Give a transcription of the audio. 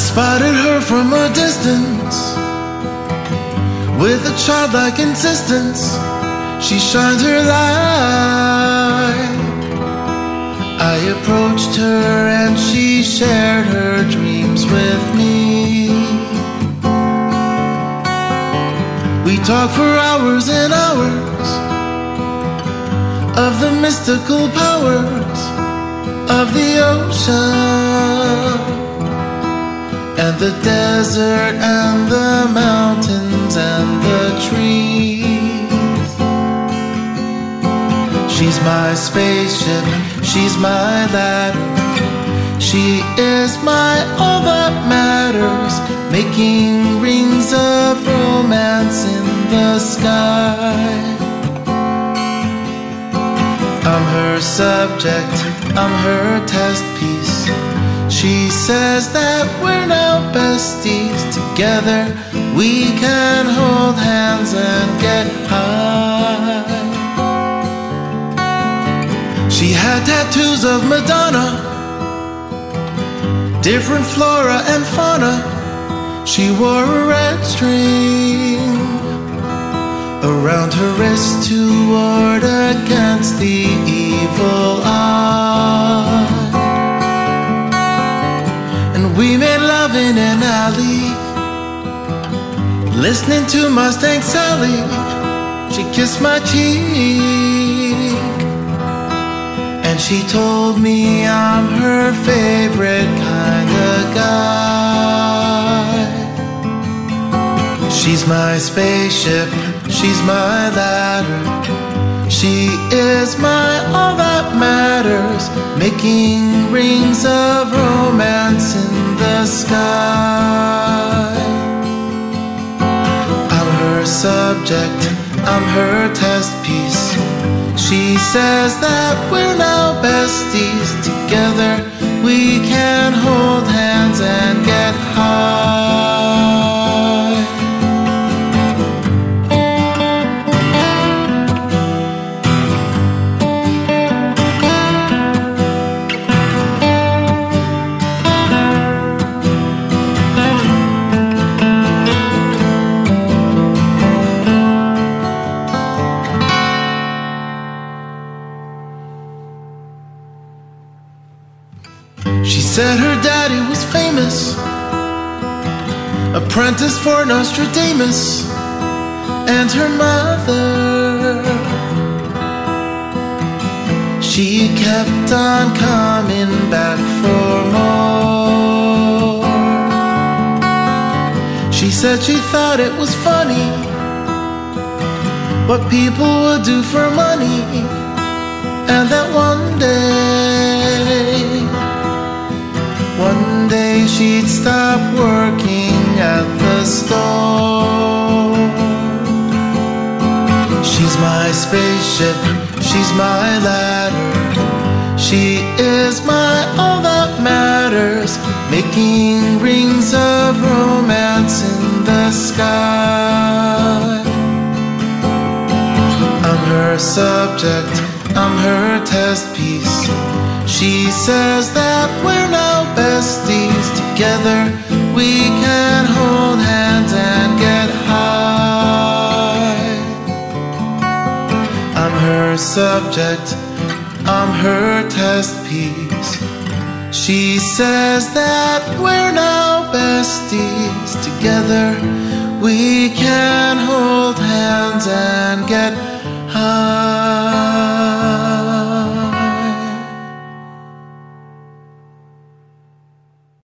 spotted her from a distance. With a childlike insistence, she shined her light. I approached her and she shared her dreams with me. We talked for hours and hours of the mystical powers of the ocean and the desert and the mountains and the trees. She's my spaceship, she's my ladder, she is my all that matters, making rings of romance in the sky. I'm her subject, I'm her test piece. She says that we're now besties. Together we can hold hands and get high. She had tattoos of Madonna, different flora and fauna. She wore a red string around her wrist to ward against the evil eye. And we made love in an alley, listening to Mustang Sally. She kissed my cheek and she told me I'm her favorite kind of guy. She's my spaceship, she's my ladder, she is my all that matters, making rings of romance in the sky. I'm her subject, I'm her test piece. She says that we're now besties. Together we can hold hands and get high. She said her daddy was famous, apprentice for Nostradamus, and her mother, she kept on coming back for more. She said she thought it was funny what people would do for money, and that one day she'd stop working at the store. She's my spaceship, she's my ladder, she is my all that matters, making rings of romance in the sky. I'm her subject, I'm her test piece. She says that we're now besties. Together we can hold hands and get high. I'm her subject, I'm her test piece. She says that we're now besties. Together we can hold hands and get high.